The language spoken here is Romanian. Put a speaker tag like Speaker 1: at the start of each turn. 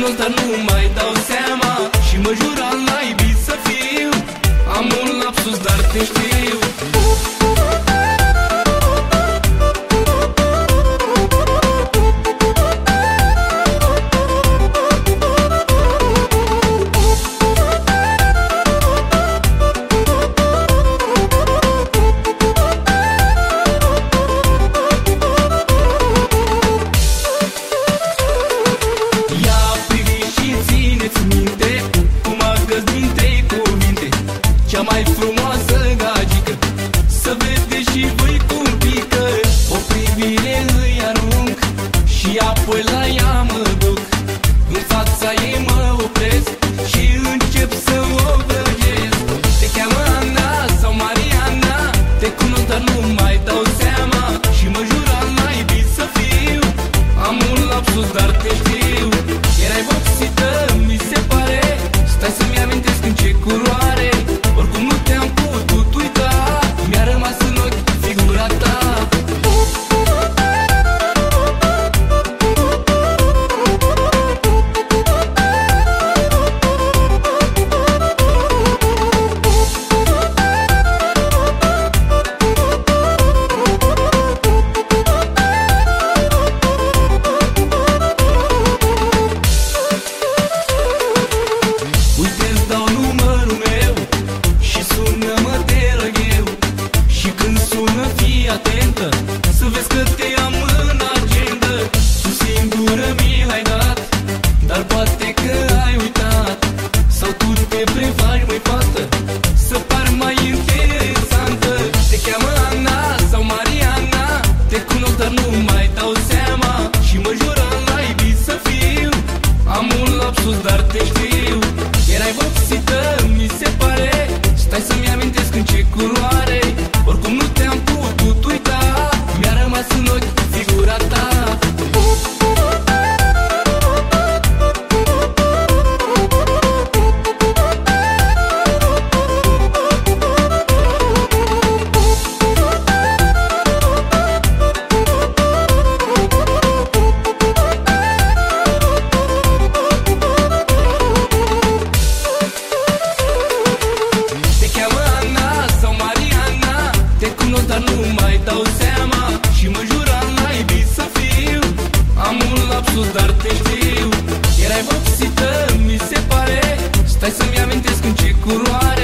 Speaker 1: cunosc, dar nu mai dau seama. Și mă jura la iubit să fiu. Am un lapsus, dar te știu. Cea mai frumoasă gagică, să vedeți și voi cum pică. O privire îi arunc și apoi la ea mă duc. În fața ei mă opresc și încep să o văgesc. Te cheamă Ana sau Mariana, te cunosc, dar nu mai dau seama. Și mă jura la iubit să fiu. Am un lapsus, dar te știu. Erai vopsită, mi se pare. Stai să-mi amintesc în ce culoare. Oricum nu te-am putut uita, mi-a rămas în ochi figura ta. Uite-ți dau numărul meu și sună-mă, te rog eu. Și când sună, fii atentă, să vezi că te am în agenda. Tu singură mi-ai dat, dar poate că ai uitat. Sau tu te prefaci, măi fată, să pari mai interesantă. Te cheamă Ana sau Mariana, te cunosc, dar nu mai dau seama. Și mă jură la iubit să fiu. Am un lapsus, dar te știu. Erai vopsită, mi se pare. Stai să-mi amintesc în ce culoare. Oricum nu te-am putut uita, mi-a rămas în ochi figura ta. Te cunosc, dar nu mai dau seama. Și mă jura la iubit să fiu. Am un lapsus, dar te știu. Erai vopsită, mi se pare. Stai să-mi amintesc în ce culoare.